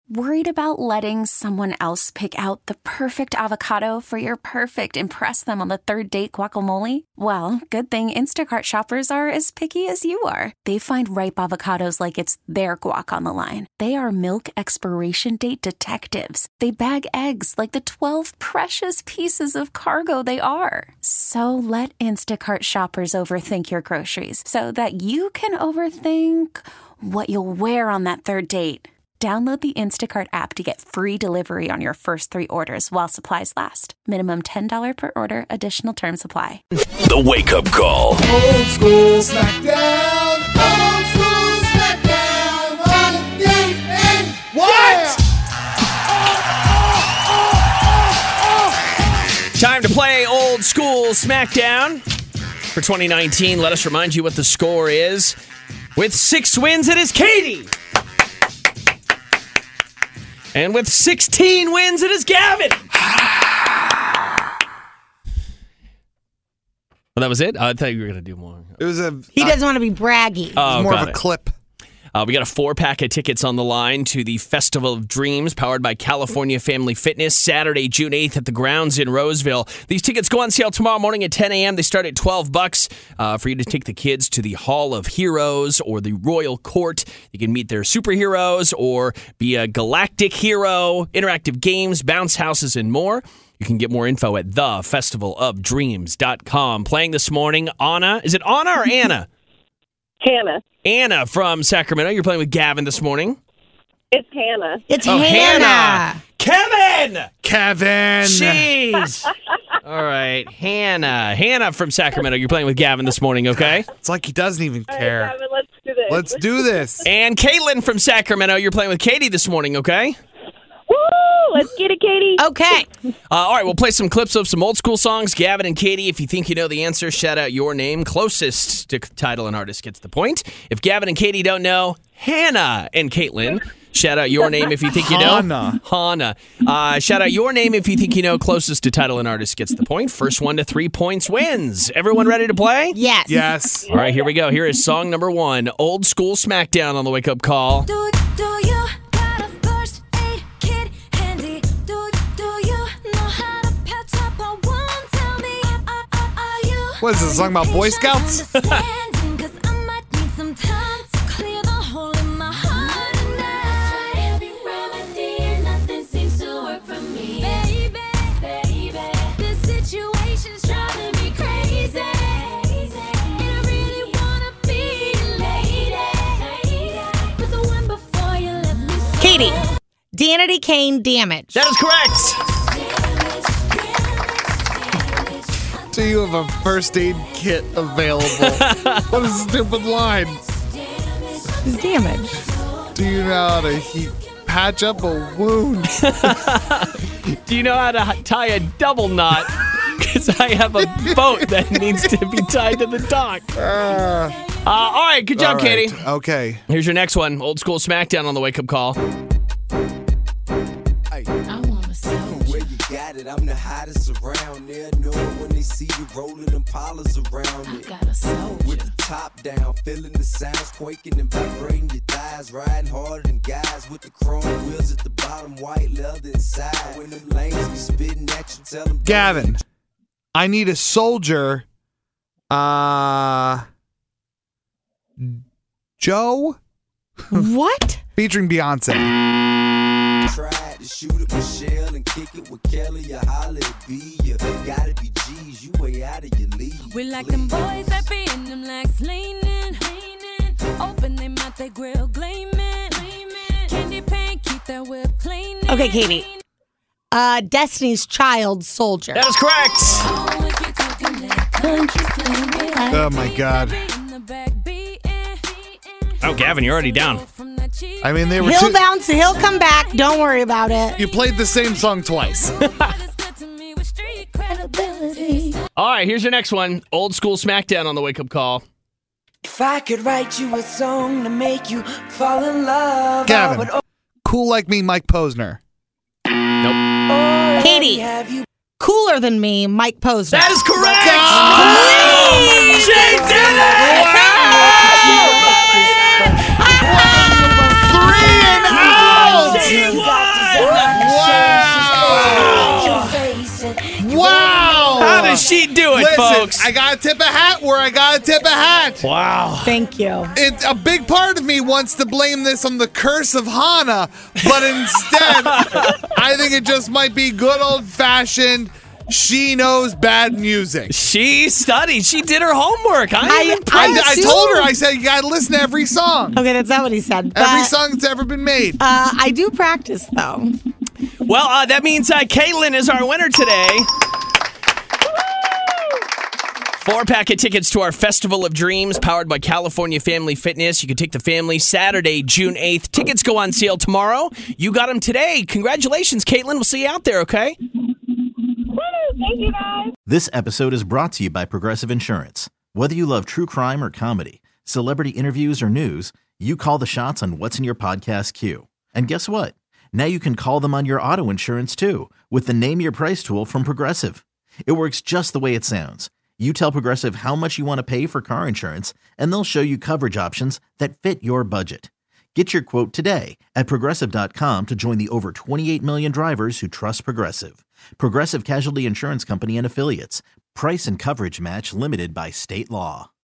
Worried about letting someone else pick out the perfect avocado for your perfect impress them on the third date guacamole? Well, good thing Instacart shoppers are as picky as you are. They find ripe avocados like it's their guac on the line. They are milk expiration date detectives. They bag eggs like the 12 precious pieces of cargo they are. So let Instacart shoppers overthink your groceries so that you can overthink what you'll wear on that third date. Download the Instacart app to get free delivery on your first 3 orders while supplies last. Minimum $10 per order. Additional terms apply. The Wake Up Call. Old school smackdown. Old school smackdown. On the what? Time to play Old School Smackdown for 2019. Let us remind you what the score is. With 6 wins, it is Katie. And with 16 wins, it is Gavin. Well, that was it? I thought you were going to do more. It was He doesn't want to be braggy. Oh, more of a clip. We got a 4-pack of tickets on the line to the Festival of Dreams, powered by California Family Fitness, Saturday, June 8th at the grounds in Roseville. These tickets go on sale tomorrow morning at 10 a.m. They start at $12 for you to take the kids to the Hall of Heroes or the Royal Court. You can meet their superheroes or be a galactic hero, interactive games, bounce houses, and more. You can get more info at thefestivalofdreams.com. Playing this morning, Anna. Is it Anna or Anna? Hannah. Anna from Sacramento. You're playing with Gavin this morning. It's Hannah. It's Hannah. Kevin! Jeez. All right, Hannah. Hannah from Sacramento. You're playing with Gavin this morning, okay? It's like he doesn't even care. All right, Gavin, let's do this. Let's do this. And Caitlin from Sacramento. You're playing with Katie this morning, okay? Woo! Let's get it, Katie. Okay. All right, we'll play some clips of some old school songs. Gavin and Katie, if you think you know the answer, shout out your name. Closest to title and artist gets the point. If Gavin and Katie don't know, Hannah and Caitlin, shout out your name if you think you know. Hannah. Shout out your name if you think you know. Closest to title and artist gets the point. First 1 to 3 points wins. Everyone ready to play? Yes. Yes. All right, here we go. Here is song number 1, Old School Smackdown on the Wake Up Call. Do you got a first aid kit handy? Do you know how to patch up a wound? Tell me, are you What is this, a song about Boy Scouts? understanding? 'Cause I might need some time to clear the hole in my heart tonight. Every remedy and nothing seems to work for me. Baby, this situation's driving me crazy. And I really wanna be a lady. But the one before you left me so Katie. Danity Kane, Damage. That is correct. Do you have a first aid kit available? What a stupid line. It's Damage. Do you know how to patch up a wound? Do you know how to tie a double knot? Because I have a boat that needs to be tied to the dock. All right, good job, All right. Katie. Okay. Here's your next one. Old School Smackdown on the Wake Up Call. Where you got it, I'm the hottest around there. Know it when they see you rolling them polars around it. With the top down, feeling the sounds quaking and vibrating your thighs. Riding harder than guys with the chrome wheels at the bottom, white leather inside. When them lanes be spitting at you, tell them. Gavin, I need a soldier. Joe? What? Featuring Beyonce. Tried to shoot at Michelle and kick it with Kelly. You holler at B. You gotta be G's. You way out of your league. we like them boys that be in them legs leaning. Open them mouth, they grill gleaming. Candy paint, keep that whip clean. Okay, Katie. Destiny's Child, Soldier. That is correct. Oh, my God. Oh, Gavin, you're already down. I mean, they were He'll bounce, he'll come back. Don't worry about it. You played the same song twice. All right, here's your next one. Old School Smackdown on the Wake Up Call. If I could write you a song to make you fall in love, Gavin. Cool Like Me, Mike Posner. Nope. Katie. Cooler Than Me, Mike Posner. That is correct! She did it! 3 and out! she'd do it, Listen, folks. I gotta tip a hat where I gotta tip a hat. Wow. Thank you. A big part of me wants to blame this on the curse of Hana, but instead, I think it just might be good old-fashioned, she knows bad music. She studied. She did her homework. I'm impressed. I told her, I said, you gotta listen to every song. Okay, that's not what he said. Every but, song that's ever been made. I do practice, though. Well, that means Caitlin is our winner today. 4-pack of tickets to our Festival of Dreams, powered by California Family Fitness. You can take the family Saturday, June 8th. Tickets go on sale tomorrow. You got them today. Congratulations, Caitlin. We'll see you out there, okay? Thank you, guys. This episode is brought to you by Progressive Insurance. Whether you love true crime or comedy, celebrity interviews or news, you call the shots on what's in your podcast queue. And guess what? Now you can call them on your auto insurance too with the Name Your Price tool from Progressive. It works just the way it sounds. You tell Progressive how much you want to pay for car insurance, and they'll show you coverage options that fit your budget. Get your quote today at Progressive.com to join the over 28 million drivers who trust Progressive. Progressive Casualty Insurance Company and Affiliates. Price and coverage match limited by state law.